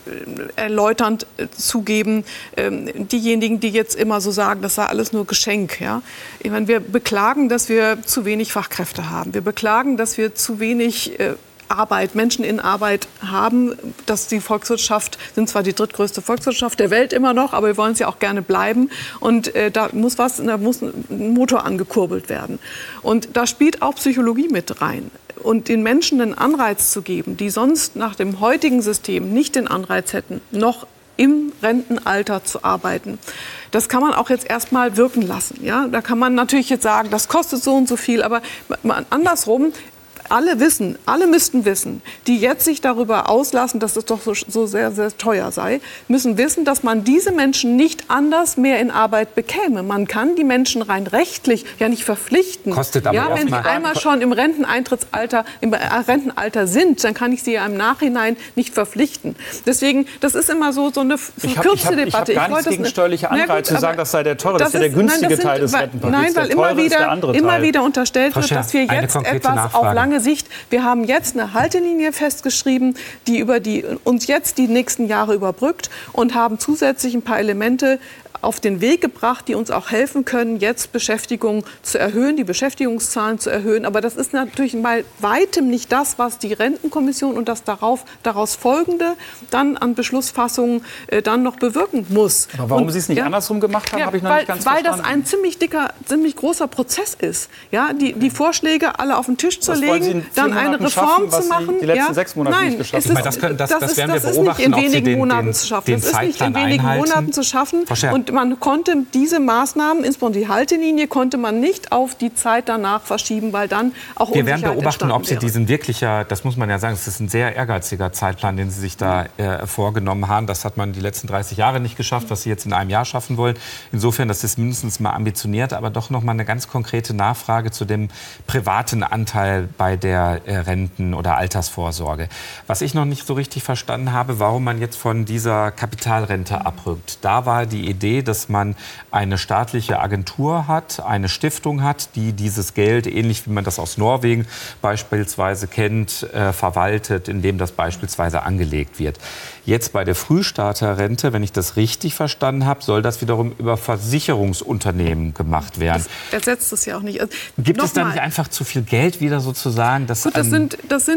erläuternd äh, zugeben, äh, diejenigen, die jetzt immer so sagen, das sei alles nur Geschenk. Ja? Ich meine, wir beklagen, dass wir zu wenig Fachkräfte haben. Wir beklagen, dass wir zu wenig äh, Arbeit, Menschen in Arbeit haben, dass die Volkswirtschaft, sind zwar die drittgrößte Volkswirtschaft der Welt immer noch, aber wir wollen es ja auch gerne bleiben. Und äh, da muss was, da muss ein Motor angekurbelt werden. Und da spielt auch Psychologie mit rein. Und den Menschen einen Anreiz zu geben, die sonst nach dem heutigen System nicht den Anreiz hätten, noch im Rentenalter zu arbeiten. Das kann man auch jetzt erstmal wirken lassen. Ja? Da kann man natürlich jetzt sagen, das kostet so und so viel, aber andersrum, alle wissen, alle müssten wissen, die jetzt sich darüber auslassen, dass es doch so, so sehr, sehr teuer sei, müssen wissen, dass man diese Menschen nicht anders mehr in Arbeit bekäme. Man kann die Menschen rein rechtlich ja nicht verpflichten. Kostet aber ja, wenn sie einmal schon im Renteneintrittsalter, im Rentenalter sind, dann kann ich sie ja im Nachhinein nicht verpflichten. Deswegen, das ist immer so, so eine verkürzte Debatte. Ich habe gar nichts gegen steuerliche Anreize zu sagen, das sei der teure, das, das ist ja der günstige nein, sind, Teil des Rentenpakets. Nein, weil immer wieder, immer wieder unterstellt wird, dass wir jetzt etwas Nachfrage. auf lange Sicht, wir haben jetzt eine Haltelinie festgeschrieben, die, über die uns jetzt die nächsten Jahre überbrückt und haben zusätzlich ein paar Elemente auf den Weg gebracht, die uns auch helfen können, jetzt Beschäftigung zu erhöhen, die Beschäftigungszahlen zu erhöhen. Aber das ist natürlich bei weitem nicht das, was die Rentenkommission und das darauf, daraus folgende dann an Beschlussfassungen äh, dann noch bewirken muss. Aber warum und, Sie es nicht ja, andersrum gemacht haben, ja, habe ich noch weil, nicht ganz weil verstanden. Weil das ein ziemlich dicker, ziemlich großer Prozess ist. Ja, die, die Vorschläge alle auf den Tisch zu was legen, dann eine Reform schaffen, was zu machen. Sie die letzten ja, sechs Monate nein, nicht geschafft haben. Ich meine, das, können, das, das, das werden wir das beobachten, ist nicht in ob Sie wenigen den, Monaten den, zu schaffen. den Das ist nicht in wenigen einhalten. Monaten zu schaffen. Und man konnte diese Maßnahmen, insbesondere die Haltelinie, konnte man nicht auf die Zeit danach verschieben, weil dann auch Wir werden beobachten, ob Sie wäre. diesen wirklicher, das muss man ja sagen, es ist ein sehr ehrgeiziger Zeitplan, den Sie sich da äh, vorgenommen haben. Das hat man die letzten dreißig Jahre nicht geschafft, was Sie jetzt in einem Jahr schaffen wollen. Insofern, das ist mindestens mal ambitioniert, aber doch noch mal eine ganz konkrete Nachfrage zu dem privaten Anteil bei der äh, Renten- oder Altersvorsorge. Was ich noch nicht so richtig verstanden habe, warum man jetzt von dieser Kapitalrente abrückt. Da war die Idee, dass man eine staatliche Agentur hat, eine Stiftung hat, die dieses Geld, ähnlich wie man das aus Norwegen beispielsweise kennt, äh, verwaltet, indem das beispielsweise angelegt wird. Jetzt bei der Frühstarterrente, wenn ich das richtig verstanden habe, soll das wiederum über Versicherungsunternehmen gemacht werden. Das ersetzt es ja auch nicht. Also, Gibt es da nicht einfach zu viel Geld wieder sozusagen? Dass Gut, das sind, das sind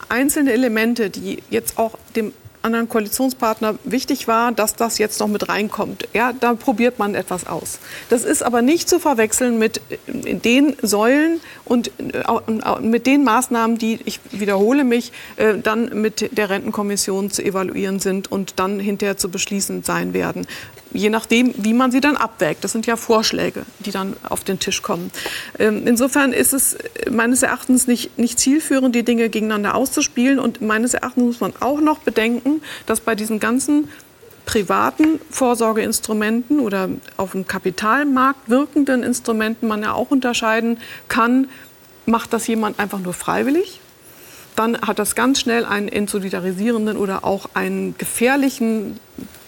einzelne Elemente, die jetzt auch dem anderen Koalitionspartner wichtig war, dass das jetzt noch mit reinkommt. Ja, da probiert man etwas aus. Das ist aber nicht zu verwechseln mit den Säulen und mit den Maßnahmen, die, ich wiederhole mich, dann mit der Rentenkommission zu evaluieren sind und dann hinterher zu beschließen sein werden. Je nachdem, wie man sie dann abwägt. Das sind ja Vorschläge, die dann auf den Tisch kommen. Insofern ist es meines Erachtens nicht, nicht zielführend, die Dinge gegeneinander auszuspielen. Und meines Erachtens muss man auch noch bedenken, dass bei diesen ganzen privaten Vorsorgeinstrumenten oder auf dem Kapitalmarkt wirkenden Instrumenten man ja auch unterscheiden kann, macht das jemand einfach nur freiwillig? Dann hat das ganz schnell einen entsolidarisierenden oder auch einen gefährlichen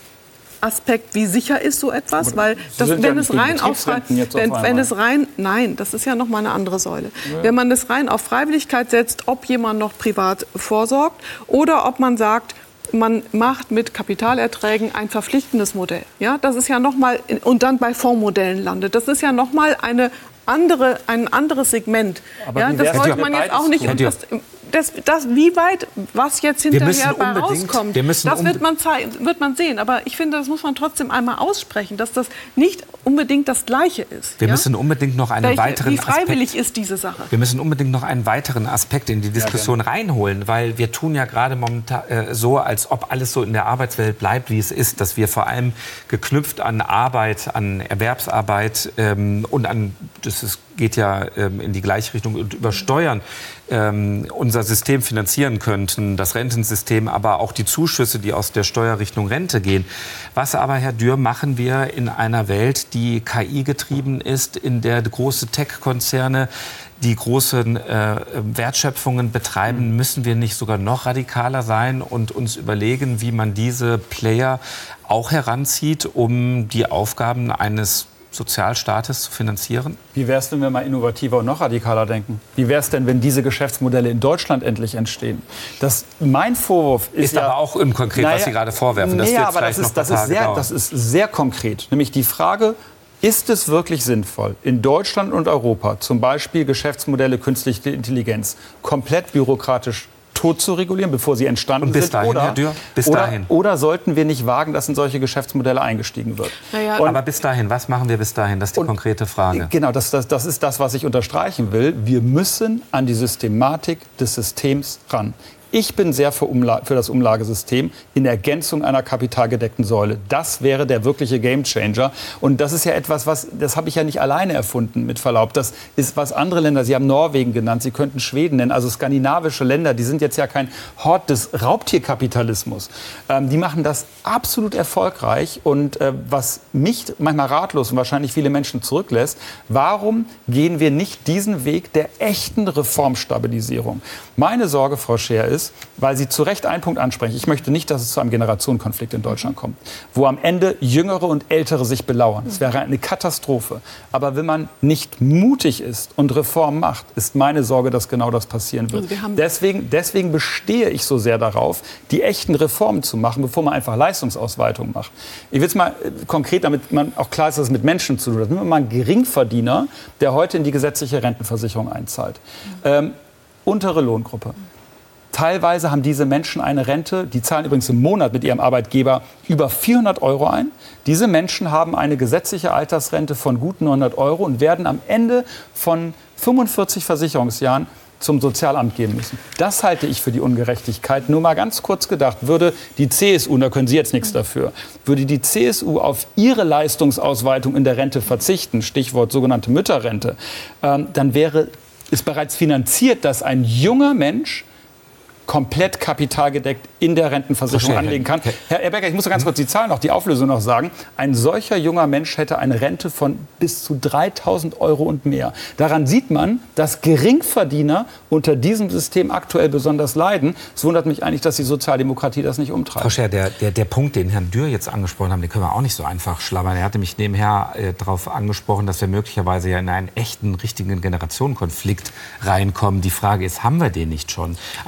Aspekt, wie sicher ist so etwas, aber weil das, wenn ja es rein auf, wenn, wenn es rein, nein, das ist ja noch mal eine andere Säule. Ja. Wenn man das rein auf Freiwilligkeit setzt, ob jemand noch privat vorsorgt oder ob man sagt, man macht mit Kapitalerträgen ein verpflichtendes Modell. Ja, das ist ja noch mal und dann bei Fondsmodellen landet. Das ist ja noch mal eine andere, ein anderes Segment. Aber ja, das sollte man jetzt auch nicht. Das, das, das, wie weit, was jetzt hinterher bei rauskommt, das wird man, wird man sehen. Aber ich finde, das muss man trotzdem einmal aussprechen, dass das nicht unbedingt das Gleiche ist. Wir ja? müssen unbedingt noch einen Welche, weiteren Wie freiwillig Aspekt, ist diese Sache? Wir müssen unbedingt noch einen weiteren Aspekt in die Diskussion ja, reinholen, weil wir tun ja gerade momentan äh, so, als ob alles so in der Arbeitswelt bleibt, wie es ist, dass wir vor allem geknüpft an Arbeit, an Erwerbsarbeit ähm, und an, das ist, geht ja ähm, in die gleiche Richtung, und über Steuern ähm, unser System finanzieren könnten, das Rentensystem, aber auch die Zuschüsse, die aus der Steuerrichtung Rente gehen. Was aber, Herr Dürr, machen wir in einer Welt, die K I-getrieben ist, in der große Tech-Konzerne die großen äh, Wertschöpfungen betreiben? Müssen wir nicht sogar noch radikaler sein und uns überlegen, wie man diese Player auch heranzieht, um die Aufgaben eines Sozialstaates zu finanzieren? Wie wäre es denn, wenn wir mal innovativer und noch radikaler denken? Wie wäre es denn, wenn diese Geschäftsmodelle in Deutschland endlich entstehen? Das, mein Vorwurf ist, ist ja, aber auch unkonkret, naja, was Sie gerade vorwerfen. Das naja, wird aber vielleicht das ist, das, ist sehr, das ist sehr konkret. Nämlich die Frage, ist es wirklich sinnvoll, in Deutschland und Europa zum Beispiel Geschäftsmodelle künstliche Intelligenz komplett bürokratisch tot zu regulieren, bevor sie entstanden und bis sind? Dahin, oder, Herr Dürr, bis oder, dahin. oder sollten wir nicht wagen, dass in solche Geschäftsmodelle eingestiegen wird? Naja, und, aber bis dahin, was machen wir bis dahin? Das ist die und, konkrete Frage. Genau, das, das, das ist das, was ich unterstreichen will. Wir müssen an die Systematik des Systems ran. Ich bin sehr für, Umla- für das Umlagesystem in Ergänzung einer kapitalgedeckten Säule. Das wäre der wirkliche Gamechanger. Und das ist ja etwas, was, das habe ich ja nicht alleine erfunden, mit Verlaub. Das ist, was andere Länder, Sie haben Norwegen genannt, Sie könnten Schweden nennen, also skandinavische Länder, die sind jetzt ja kein Hort des Raubtierkapitalismus. Ähm, die machen das absolut erfolgreich. Und äh, was mich manchmal ratlos und wahrscheinlich viele Menschen zurücklässt, warum gehen wir nicht diesen Weg der echten Reformstabilisierung? Meine Sorge, Frau Scheer, ist, weil Sie zu Recht einen Punkt ansprechen. Ich möchte nicht, dass es zu einem Generationenkonflikt in Deutschland kommt, wo am Ende Jüngere und Ältere sich belauern. Das wäre eine Katastrophe. Aber wenn man nicht mutig ist und Reformen macht, ist meine Sorge, dass genau das passieren wird. Deswegen, deswegen bestehe ich so sehr darauf, die echten Reformen zu machen, bevor man einfach Leistungsausweitung macht. Ich will es mal konkret, damit man auch klar ist, dass es mit Menschen zu tun hat. Nehmen wir mal einen Geringverdiener, der heute in die gesetzliche Rentenversicherung einzahlt. Ähm, untere Lohngruppe. Teilweise haben diese Menschen eine Rente, die zahlen übrigens im Monat mit ihrem Arbeitgeber über vierhundert Euro ein. Diese Menschen haben eine gesetzliche Altersrente von gut neunhundert Euro und werden am Ende von fünfundvierzig Versicherungsjahren zum Sozialamt gehen müssen. Das halte ich für die Ungerechtigkeit. Nur mal ganz kurz gedacht, würde die C S U, und da können Sie jetzt nichts dafür, würde die C S U auf ihre Leistungsausweitung in der Rente verzichten, Stichwort sogenannte Mütterrente, ähm, dann wäre es bereits finanziert, dass ein junger Mensch komplett kapitalgedeckt in der Rentenversicherung anlegen kann. Herr Becker, ich muss ganz kurz die Zahlen noch, die Auflösung noch sagen. Ein solcher junger Mensch hätte eine Rente von bis zu dreitausend Euro und mehr. Daran sieht man, dass Geringverdiener unter diesem System aktuell besonders leiden. Es wundert mich eigentlich, dass die Sozialdemokratie das nicht umtreibt. Frau Scheer, der, der, der Punkt, den Herrn Dürr jetzt angesprochen haben, den können wir auch nicht so einfach schlabbern. Er hatte mich nebenher äh, darauf angesprochen, dass wir möglicherweise ja in einen echten, richtigen Generationenkonflikt reinkommen. Die Frage ist, haben wir den nicht schon? Also haben wir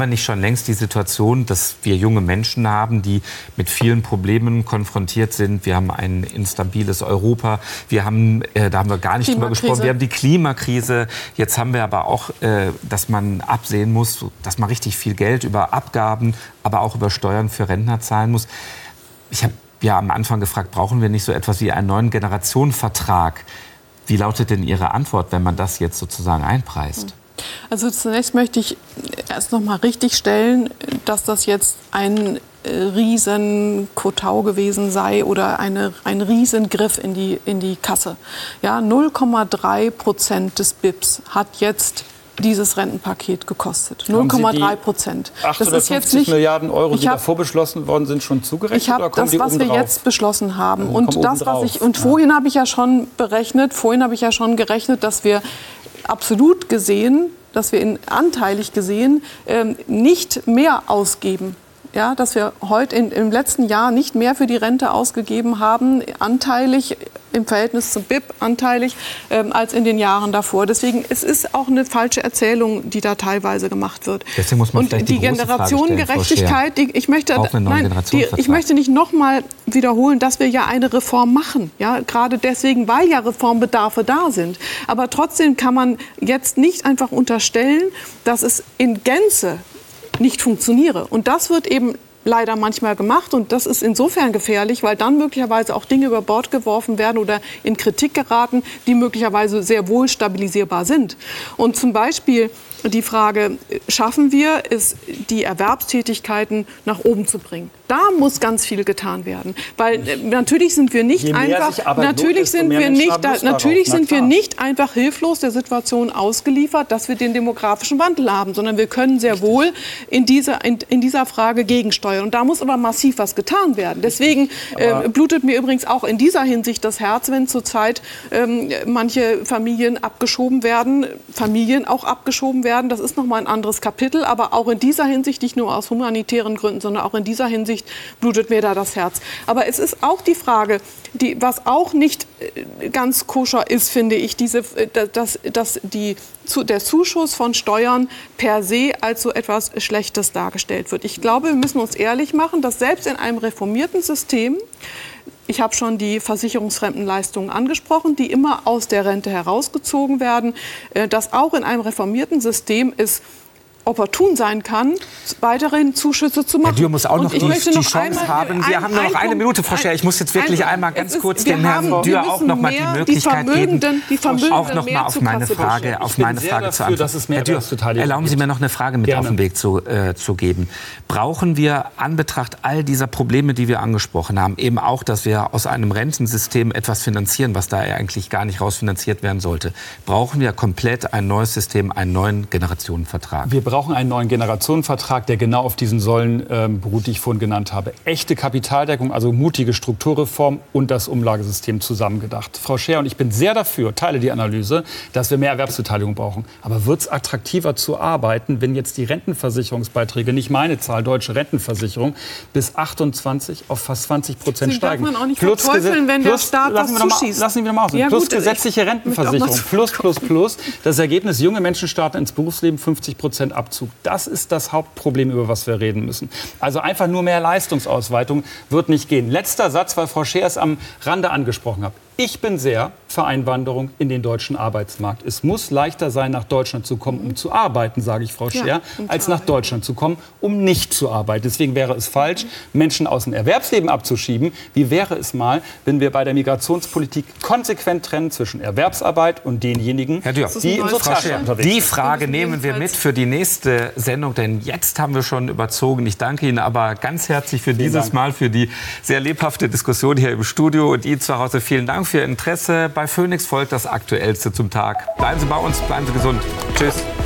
nicht schon längst die Situation, dass wir junge Menschen haben, die mit vielen Problemen konfrontiert sind? Wir haben ein instabiles Europa. Wir haben, äh, da haben wir gar nicht drüber gesprochen, wir haben die Klimakrise. Jetzt haben wir aber auch, äh, dass man absehen muss, dass man richtig viel Geld über Abgaben, aber auch über Steuern für Rentner zahlen muss. Ich habe ja am Anfang gefragt, brauchen wir nicht so etwas wie einen neuen Generationenvertrag? Wie lautet denn Ihre Antwort, wenn man das jetzt sozusagen einpreist? Also zunächst möchte ich erst noch mal richtig stellen, dass das jetzt ein riesen Kotau gewesen sei oder eine, ein Riesengriff in die, in die Kasse. Ja, null Komma drei Prozent des B I Ps hat jetzt dieses Rentenpaket gekostet. null Komma drei Prozent. Das ist jetzt nicht Milliarden Euro, die davor beschlossen worden sind, schon zugerechnet? Ich habe das, was wir drauf? jetzt beschlossen haben. Also und das, was ich und vorhin habe ich ja schon berechnet, vorhin habe ich ja schon gerechnet, dass wir absolut gesehen, dass wir in, anteilig gesehen ähm, nicht mehr ausgeben. Ja, dass wir heute in, im letzten Jahr nicht mehr für die Rente ausgegeben haben, anteilig im Verhältnis zum B I P, anteilig, ähm, als in den Jahren davor. Deswegen es ist auch eine falsche Erzählung, die da teilweise gemacht wird. Deswegen muss man und vielleicht die, die Generationengerechtigkeit, die, ich möchte, nein, die, ich möchte nicht noch mal wiederholen, dass wir ja eine Reform machen. Ja, gerade deswegen, weil ja Reformbedarfe da sind. Aber trotzdem kann man jetzt nicht einfach unterstellen, dass es in Gänze nicht funktioniere. Und das wird eben leider manchmal gemacht. Und das ist insofern gefährlich, weil dann möglicherweise auch Dinge über Bord geworfen werden oder in Kritik geraten, die möglicherweise sehr wohl stabilisierbar sind. Und zum Beispiel die Frage, schaffen wir es, die Erwerbstätigkeiten nach oben zu bringen? Da muss ganz viel getan werden, weil äh, natürlich sind wir nicht einfach, natürlich sind wir nicht, da, natürlich sind wir nicht einfach hilflos der Situation ausgeliefert, dass wir den demografischen Wandel haben, sondern wir können sehr wohl in dieser in, in dieser Frage gegensteuern. Und da muss aber massiv was getan werden. Deswegen äh, blutet mir übrigens auch in dieser Hinsicht das Herz, wenn zurzeit ähm, manche Familien abgeschoben werden, Familien auch abgeschoben werden. Das ist noch mal ein anderes Kapitel, aber auch in dieser Hinsicht, nicht nur aus humanitären Gründen, sondern auch in dieser Hinsicht blutet mir da das Herz. Aber es ist auch die Frage, die, was auch nicht ganz koscher ist, finde ich, diese, dass, dass die, der Zuschuss von Steuern per se als so etwas Schlechtes dargestellt wird. Ich glaube, wir müssen uns ehrlich machen, dass selbst in einem reformierten System, ich habe schon die Versicherungsfremdenleistungen angesprochen, die immer aus der Rente herausgezogen werden, dass auch in einem reformierten System es opportun sein kann, weiterhin Zuschüsse zu machen. Herr Dürr muss auch noch die, die noch Chance haben. Wir ein, haben nur noch eine Minute, Frau Scher. Ich muss jetzt wirklich ein, einmal ganz ist, kurz dem Herrn Dürr auch noch mal die Möglichkeit die geben, die auch noch mal auf meine Frage, auf meine Frage zu antworten. Herr Dürr, erlauben Sie mir noch eine Frage mit Gerne. auf den Weg zu, äh, zu geben. Brauchen wir Anbetracht all dieser Probleme, die wir angesprochen haben, eben auch, dass wir aus einem Rentensystem etwas finanzieren, was da eigentlich gar nicht rausfinanziert werden sollte, brauchen wir komplett ein neues System, einen neuen Generationenvertrag? Wir brauchen einen neuen Generationenvertrag, der genau auf diesen Säulen ähm, beruht, die ich vorhin genannt habe. Echte Kapitaldeckung, also mutige Strukturreform und das Umlagesystem zusammengedacht. Frau Scher und ich bin sehr dafür, teile die Analyse, dass wir mehr Erwerbsbeteiligung brauchen. Aber wird es attraktiver zu arbeiten, wenn jetzt die Rentenversicherungsbeiträge, nicht meine Zahl, deutsche Rentenversicherung, bis achtundzwanzig auf fast zwanzig Prozent steigen? Das darf man auch nicht verteufeln, wenn der Staat das zuschießt. Lassen wir mal aus. Ja, plus gut, gesetzliche Rentenversicherung, plus, plus, plus. Das Ergebnis, junge Menschen starten ins Berufsleben, fünfzig Prozent Abzug. Das ist das Hauptproblem, über was wir reden müssen. Also einfach nur mehr Leistungsausweitung wird nicht gehen. Letzter Satz, weil Frau Scher es am Rande angesprochen hat. Ich bin sehr für Einwanderung in den deutschen Arbeitsmarkt. Es muss leichter sein, nach Deutschland zu kommen, um zu arbeiten, sage ich Frau Scher, ja, um als nach Deutschland zu kommen, um nicht zu arbeiten. Deswegen wäre es falsch, Menschen aus dem Erwerbsleben abzuschieben. Wie wäre es mal, wenn wir bei der Migrationspolitik konsequent trennen zwischen Erwerbsarbeit und denjenigen, Herr Dürr, die im Sozialstaat unterwegs sind? Die Frage nehmen wir mit für die nächste Sendung, denn jetzt haben wir schon überzogen. Ich danke Ihnen aber ganz herzlich für vielen dieses Dank. Mal, für die sehr lebhafte Diskussion hier im Studio. Und Ihnen zu Hause vielen Dank für Ihr Interesse. Bei Phoenix folgt das Aktuellste zum Tag. Bleiben Sie bei uns, bleiben Sie gesund. Tschüss.